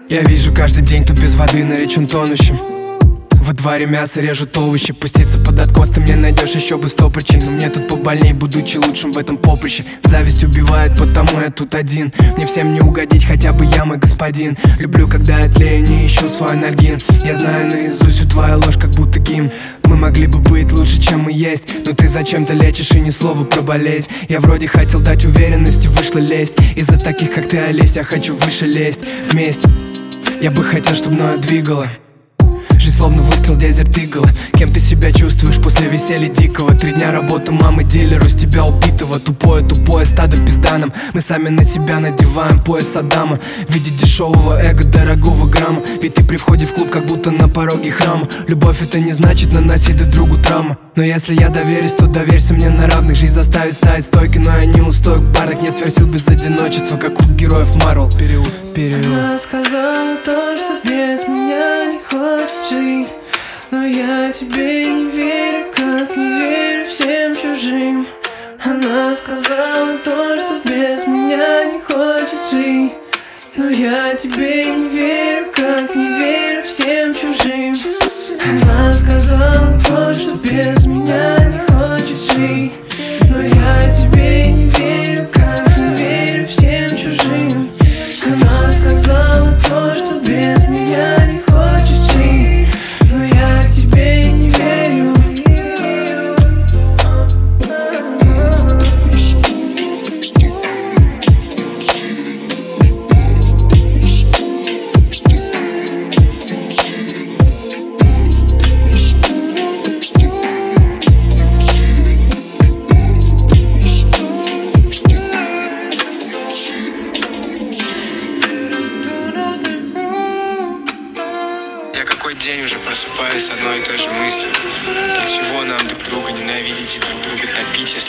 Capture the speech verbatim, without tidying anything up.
Я вижу каждый день, кто без воды наречен тонущим. Во дворе мясо режут овощи. Пуститься под откос ты мне найдешь еще бы сто причин. Но мне тут побольней, будучи лучшим в этом поприще. Зависть убивает, потому я тут один. Мне всем не угодить, хотя бы я мой господин. Люблю, когда я тлею, не ищу свой анальгин. Я знаю наизусть всю твою ложь, как будто гимн. Мы могли бы быть лучше, чем мы есть, но ты зачем-то лечишь и ни слова про болезнь. Я вроде хотел дать уверенности, вышла лезть. Из-за таких, как ты, Олесь, я хочу выше лезть. Месть, я бы хотел, чтобы мною двигала. Жизнь словно выстрел Desert Eagle. Кем ты себя чувствуешь после веселья дикого? Три дня работы мамы дилеру с тебя убитого. Тупое, тупое стадо пизданом. Мы сами на себя надеваем пояс Адама. Видеть дешевого эго, дорогого грамма. Ведь ты при входе в клуб как будто на пороге храма. Любовь это не значит наносить друг другу травму. Но если я доверюсь, то доверься мне на равных. Жизнь заставит стать стойкой, но я не устойк. В парах нет сверхсил без одиночества, как у героев Марвел. Период, период. Она сказала то, что без меня не хочет жить. Но я тебе не верю, как не верю всем чужим. Она сказала то, что без меня не хочет жить. Но я тебе не верю, как не верю всем чужим. Она сказала то, что без меня не хочет жить. Но я тебе не верю, как не верю всем чужим. Она сказала то, что без меня не хочет жить. Но я тебе не верю. День уже просыпаюсь с одной и той же мыслью. Для чего нам друг друга ненавидеть и друг друга топить, если